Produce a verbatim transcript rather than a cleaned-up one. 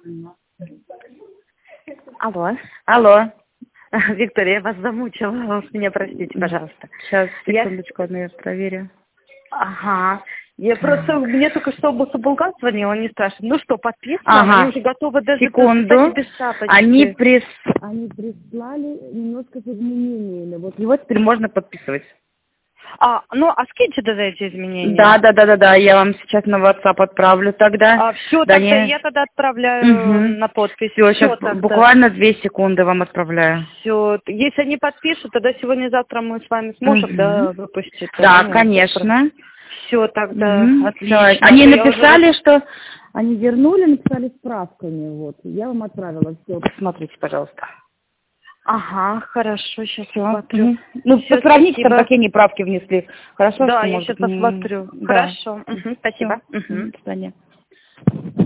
Алло. Алло. Виктория, я вас замучила. Вы уж меня простите, пожалуйста. Сейчас, Я... секундочку, одну я проверю. Ага. Я просто, мне только что Булгар звонил, он не спрашивает. Ну что, подписываем? Ага. Они уже готовы даже Секунду. без шапочки. Они, прис... Они прислали немножко с изменениями. Вот его теперь можно подписывать. А, ну, а скиньте тогда эти изменения. Да, да, да, да, да. Я вам сейчас на WhatsApp отправлю тогда. А, все, да, тогда не... я тогда отправляю угу. на подпись. Все, Всё сейчас тогда. буквально две секунды вам отправляю. Все. Если они подпишут, тогда сегодня-завтра мы с вами сможем, угу. да, выпустить. Да, ну, конечно. Все тогда, угу. отлично. Всё. Они Я написали, уже... что... Они вернули, написали справками. Вот. Я вам отправила. Все, посмотрите, пожалуйста. Ага, хорошо, сейчас Всё. посмотрю. Угу. Ну, Всё, посмотрите, там, спасибо. какие они правки внесли. Хорошо, Да, что, я может сейчас быть, не- посмотрю. да. Хорошо. Угу, спасибо. Всё. Угу. До свидания.